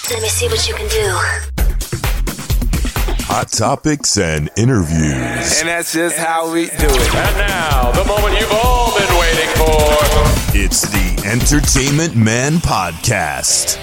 Let me see what you can do. Hot topics and interviews. And that's just how we do it. And now, the moment you've all been waiting for. It's the Entertainment Man Podcast.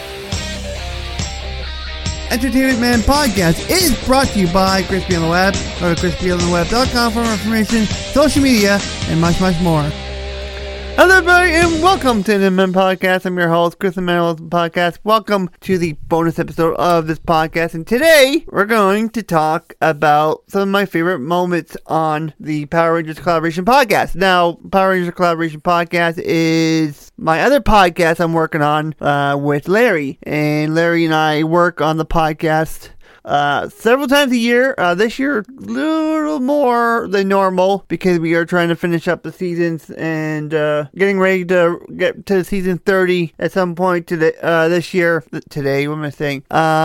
Entertainment Man Podcast is brought to you by Crispy on the Web. Go to crispyontheweb.com for more information, social media, and much, much more. Hello, everybody, and welcome to the Entertainment Man Podcast. I'm your host, Chris Emanuel Podcast. Welcome to the bonus episode of this podcast. And today, we're going to talk about some of my favorite moments on the Power Rangers Collaboration Podcast. Now, Power Rangers Collaboration Podcast is my other podcast I'm working on with Larry. And Larry and I work on the podcast several times a year. This year, a little more than normal because we are trying to finish up the seasons and getting ready to get to season 30 at some point this year. Today, what am I saying?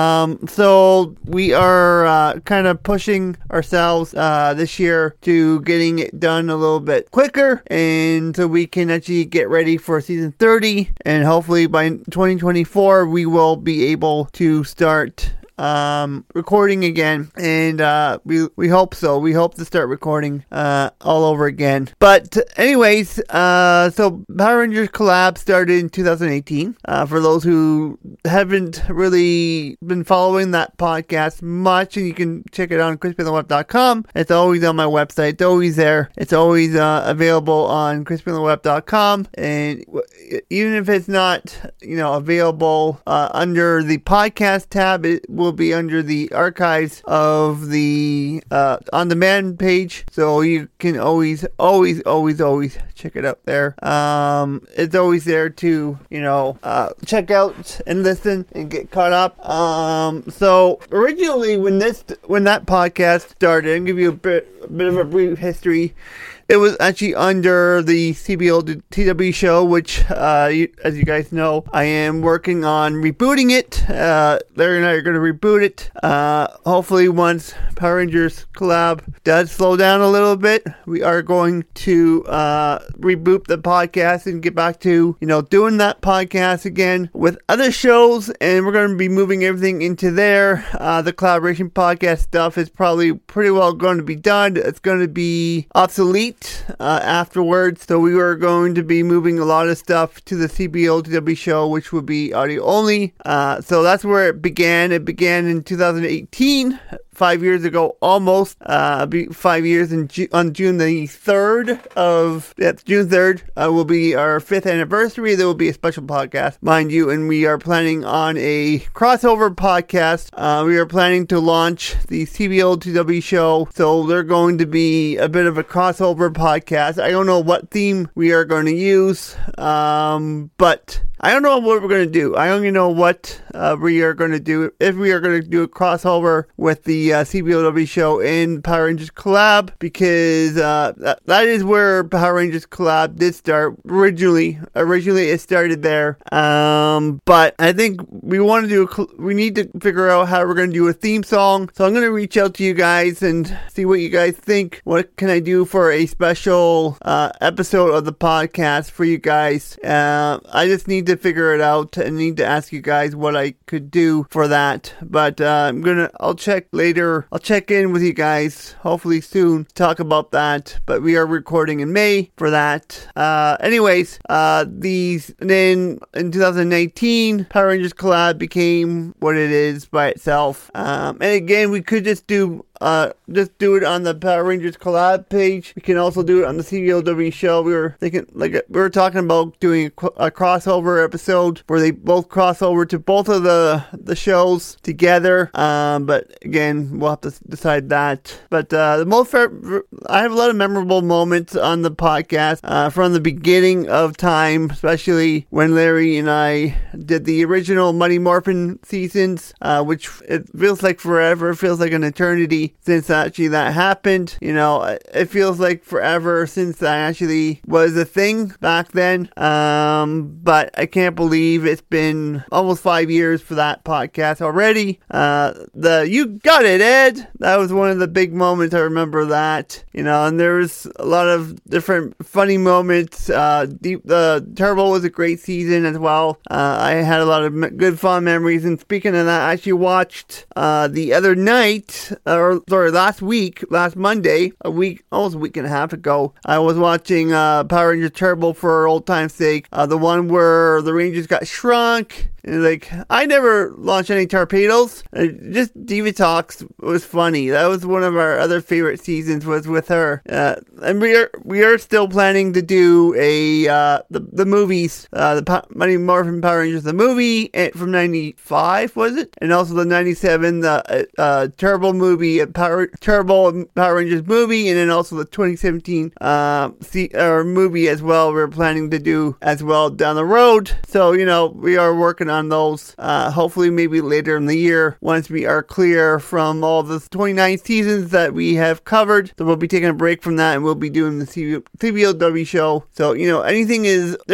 So we are kind of pushing ourselves this year to getting it done a little bit quicker, and so we can actually get ready for season 30, and hopefully by 2024 we will be able to start recording again, and we hope so. We hope to start recording all over again. But anyways, so Power Rangers Collab started in 2018. For those who haven't really been following that podcast much, and you can check it out on crispyontheweb.com. It's always on my website. It's always there. It's always available on crispyontheweb.com, and even if it's not, available under the podcast tab, it will be under the archives of the on-demand page, so you can always check it out there. It's always there to check out and listen and get caught up. So originally when that podcast started, I'll give you a bit of a brief history. It was actually under the CBO TW show, which, as you guys know, I am working on rebooting it. Larry and I are going to reboot it. Hopefully once Power Rangers Collab does slow down a little bit, we are going to reboot the podcast and get back to, doing that podcast again with other shows, and we're going to be moving everything into there. The collaboration podcast stuff is probably pretty well going to be done. It's going to be obsolete afterwards, so we were going to be moving a lot of stuff to the CBOTW show, which would be audio only. So that's where it began. It began in 2018. 5 years ago, almost. 5 years on June the 3rd June 3rd will be our 5th anniversary. There will be a special podcast, mind you, and we are planning on a crossover podcast. We are planning to launch the CBOTW show, so they're going to be a bit of a crossover podcast. I don't know what theme we are going to use, but I don't know what we're going to do. I only know what we are going to do. If we are going to do a crossover with the CBOW show and Power Rangers Collab, because that is where Power Rangers Collab did start. Originally it started there. But I think we need to figure out how we're going to do a theme song. So I'm going to reach out to you guys and see what you guys think. What can I do for a special episode of the podcast for you guys? I just need to figure it out and need to ask you guys what I could do for that. But I'll check later. I'll check in with you guys hopefully soon to talk about that. But we are recording in May for that. Anyways, then in 2019, Power Rangers Collab became what it is by itself. And again, we could just do it on the Power Rangers Collab page. We can also do it on the CBOW show. We were thinking, we were talking about doing a crossover episode where they both cross over to both of the shows together. But again, we'll have to decide that. But I have a lot of memorable moments on the podcast from the beginning of time, especially when Larry and I did the original Mighty Morphin seasons, which it feels like forever. It feels like an eternity. actually, since actually that happened. You know, it feels like forever since that actually was a thing back then. But I can't believe it's been almost 5 years for that podcast already. You got it, Ed. That was one of the big moments. I remember that, you know, and there was a lot of different funny moments. The Turbo was a great season as well. I had a lot of good fun memories. And speaking of that, I actually watched the other night, last Monday, almost a week and a half ago, I was watching Power Rangers Turbo for old time's sake. The one where the Rangers got shrunk. And like, I never launched any torpedoes. Just Diva Talks was funny. That was one of our other favorite seasons, was with her. And we are still planning to do the movies, the Mighty Morphin Power Rangers, the movie from 95, was it? And also the 97, the Turbo movie, Turbo and Power Rangers movie, and then also the 2017 movie as well. We're planning to do as well down the road. So, you know, we are working on those, hopefully maybe later in the year, once we are clear from all the 29 seasons that we have covered. So we'll be taking a break from that, and we'll be doing the CBLW show. So, you know, anything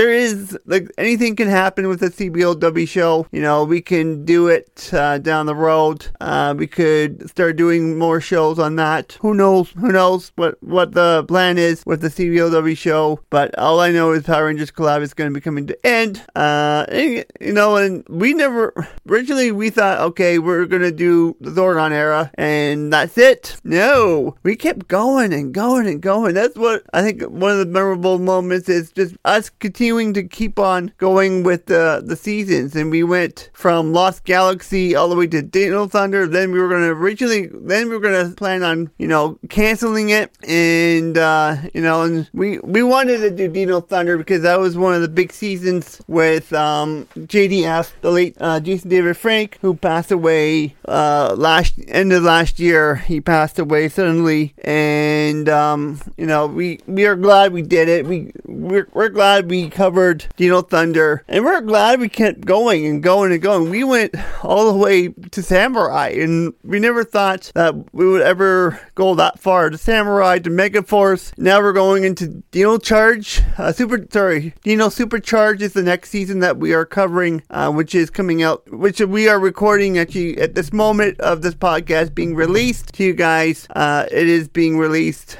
can happen with the CBLW show. You know, we can do it down the road. We could start doing more shows on that. Who knows what the plan is with the CBLW show. But all I know is Power Rangers Collab is going to be coming to end. You know, and originally we thought, okay, we're going to do the Zordon era and that's it. No, we kept going and going and going. That's what I think one of the memorable moments is, just us continuing to keep on going with the seasons. And we went from Lost Galaxy all the way to Dino Thunder. Then we were going to plan on, you know, canceling it. And, you know, and we wanted to do Dino Thunder because that was one of the big seasons with JDF, the late Jason David Frank, who passed away end of last year. He passed away suddenly, and you know, we are glad we did it. We're glad we covered Dino Thunder, and we're glad we kept going and going and going. We went all the way to Samurai, and we never thought that we would ever go that far. To Samurai, to Megaforce. Now we're going into Dino Charge. Dino Supercharge is the next season that we are covering, which is coming out, which we are recording actually at this moment of this podcast being released to you guys. It is being released,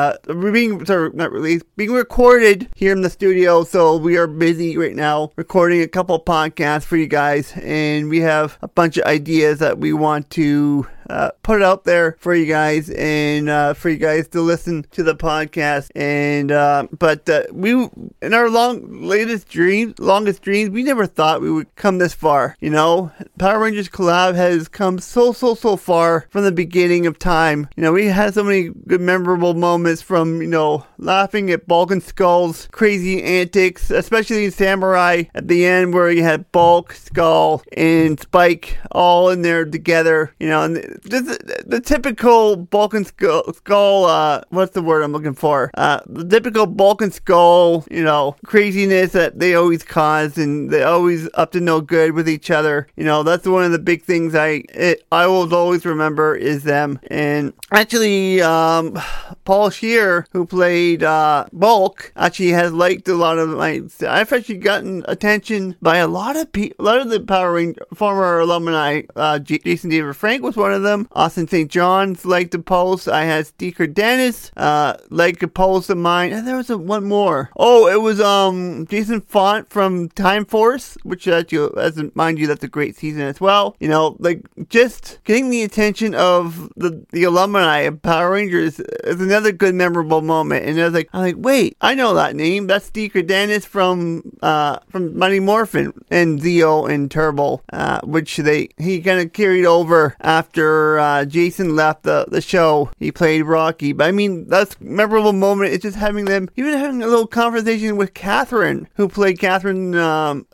being recorded here in the studio. So we are busy right now recording a couple podcasts for you guys, and we have a bunch of ideas that we want to put it out there for you guys, and for you guys to listen to the podcast. And but we, in our longest dreams, we never thought we would come this far. You know, Power Rangers Collab has come so far from the beginning of time. You know, we had so many good memorable moments, from, you know, laughing at Bulk and Skull's crazy antics, especially in Samurai at the end, where you had Bulk, Skull, and Spike all in there together. You know, and the typical Bulk and Skull, what's the word I'm looking for? The typical Bulk and Skull, you know, craziness that they always cause, and they always up to no good with each other. You know, that's one of the big things I will always remember is them. And actually, Paul Scheer, who played Bulk, actually has liked a lot of I've actually gotten attention by a lot of people, a lot of the Power Rangers former alumni. Jason David Frank was one of them. Austin St. John's liked the post. I had Steker Dennis liked a post of mine, and there was one more. Oh, it was Jason Font from Time Force, which mind you, that's a great season as well. You know, like, just getting the attention of the alumni of Power Rangers is another good memorable moment. And I was I'm like, wait, I know that name. That's Steker Dennis from Mighty Morphin and Zeo and Turbo, which he kind of carried over after Jason left the show. He played Rocky. But I mean, that's a memorable moment. It's just having a little conversation with Catherine, who played Catherine in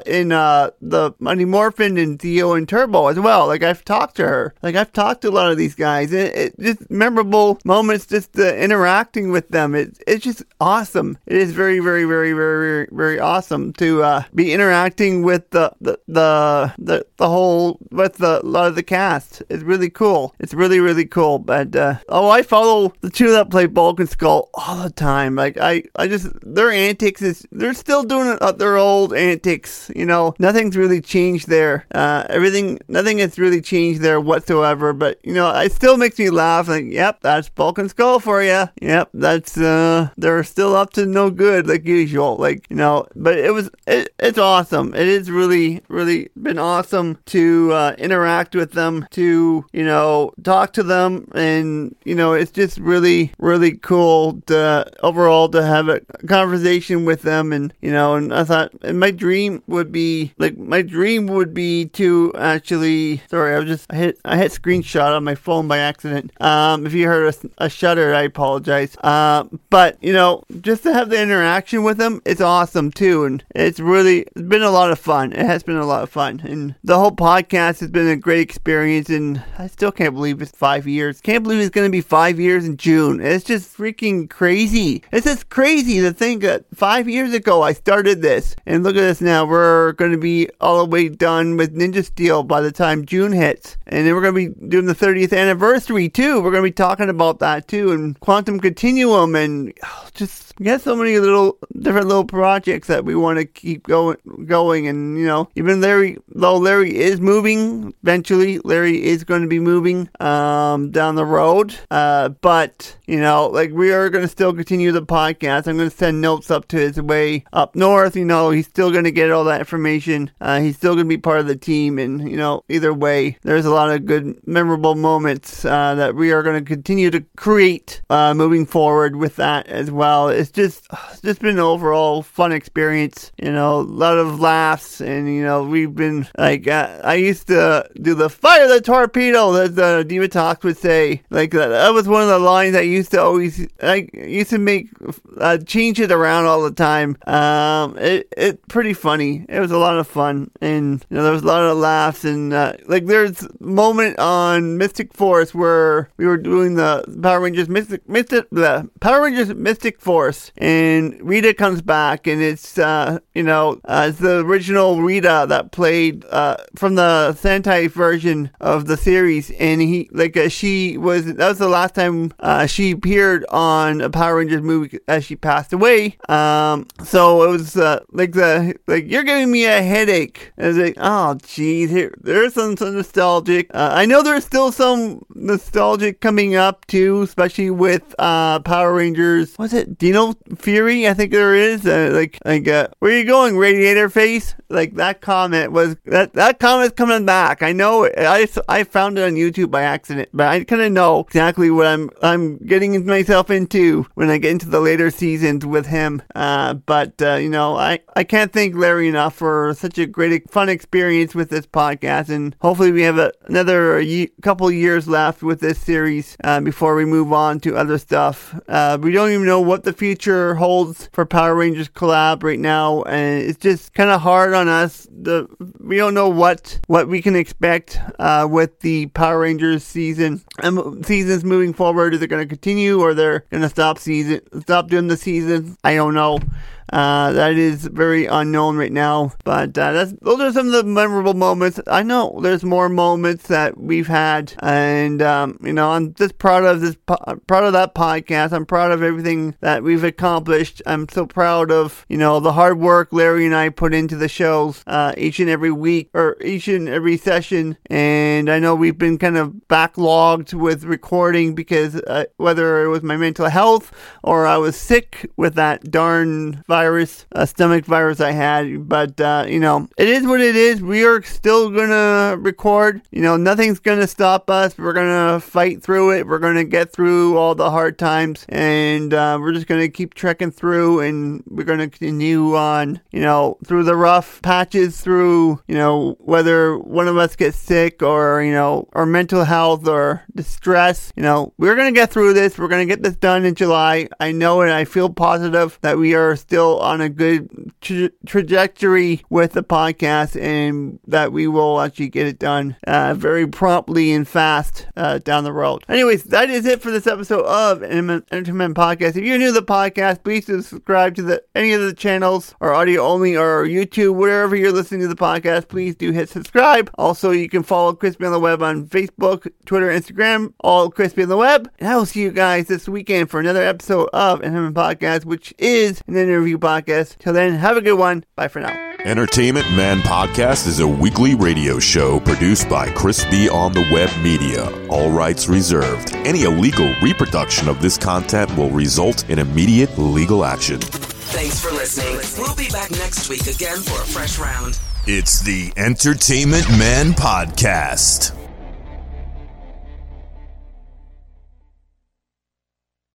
the Mighty Morphin and Zeo and Turbo as well. Like, I've talked to her. Like, I've talked to a lot of these guys. And it just memorable moments, just interacting with them. It's just awesome. It is very, very, very, very, very awesome to be interacting with a lot of the cast. It really cool. It's really, really cool. But, I follow the two that play Bulk and Skull all the time. Like, I just, their antics they're still doing their old antics, nothing's really changed there. Nothing has really changed there whatsoever, but, it still makes me laugh. Like, yep, that's Bulk and Skull for you. Yep, that's, they're still up to no good, like usual. Like, but it's awesome. It is really, really been awesome to, interact with them, to, talk to them, and, it's just really, really cool to have a conversation with them. And, and I thought my dream would be to actually, sorry, I hit screenshot on my phone by accident. If you heard a shudder, I apologize. But, just to have the interaction with them, it's awesome too. And it's been a lot of fun. It has been a lot of fun. And the whole podcast has been a great experience. And I still can't believe it's 5 years. Can't believe it's going to be 5 years in June. It's just freaking crazy. It's just crazy to think that 5 years ago I started this. And look at us now. We're going to be all the way done with Ninja Steel by the time June hits. And then we're going to be doing the 30th anniversary too. We're going to be talking about that too. And Quantum Continuum, and just we got so many different little projects that we want to keep going. And, even Larry is moving eventually. Larry is going to be moving down the road. But, we are going to still continue the podcast. I'm going to send notes up to his way up north. He's still going to get all that information. He's still going to be part of the team. And, either way, there's a lot of good, memorable moments that we are going to continue to create moving forward with that as well. It's just been an overall fun experience. A lot of laughs. And, we've been like, I used to do the fire the torpedo, as the Diva Talks would say. Like, that was one of the lines I used to make, change it around all the time. It's pretty funny. It was a lot of fun. And, there was a lot of laughs. And, there's a moment on Mystic Force where we were doing the Power Rangers Mystic Force. And Rita comes back, and it's, it's the original Rita that played, from the Sentai version of the series. And that was the last time, she appeared on a Power Rangers movie as she passed away. So it was, you're giving me a headache. I was like, oh, geez, there's some nostalgic. I know there's still some nostalgic coming up too, especially with, Power Rangers. Was it Dino Fury? I think there is. Where are you going, Radiator Face? Like, that comment was that comment's coming back. I know I found it on YouTube by accident, but I kind of know exactly what I'm getting myself into when I get into the later seasons with him. I can't thank Larry enough for such a great, fun experience with this podcast, and hopefully we have another couple years left with this series before we move on to other stuff. We don't even know what the future holds for Power Rangers collab right now, and it's just kind of hard on us. We don't know what we can expect with the Power Rangers seasons moving forward. Is it going to continue, or they're going to stop doing the season? I don't know. That is very unknown right now, but those are some of the memorable moments. I know there's more moments that we've had, and I'm just proud of proud of that podcast. I'm proud of everything that we've accomplished. I'm so proud of the hard work Larry and I put into the shows each and every week, or each and every session. And I know we've been kind of backlogged with recording because whether it was my mental health or I was sick with that darn stomach virus I had, but it is what it is. We are still gonna record. Nothing's gonna stop us. We're gonna fight through it. We're gonna get through all the hard times, and we're just gonna keep trekking through, and we're gonna continue on, through the rough patches, through, whether one of us gets sick or, or mental health or distress, we're gonna get through this. We're gonna get this done in July. I know, and I feel positive that we are still still on a good trajectory with the podcast, and that we will actually get it done very promptly and fast down the road. Anyways, that is it for this episode of Entertainment Podcast. If you're new to the podcast, please subscribe to any of the channels, or audio only, or YouTube, wherever you're listening to the podcast. Please do hit subscribe. Also, you can follow Crispy on the Web on Facebook, Twitter, Instagram, all Crispy on the Web. And I will see you guys this weekend for another episode of Entertainment Podcast, which is an interview podcast. Till then, have a good one. Bye for now. Entertainment Man Podcast is a weekly radio show produced by Crispy on the Web Media. All rights reserved. Any illegal reproduction of this content will result in immediate legal action. Thanks for listening. We'll be back next week again for a fresh round. It's the Entertainment Man Podcast.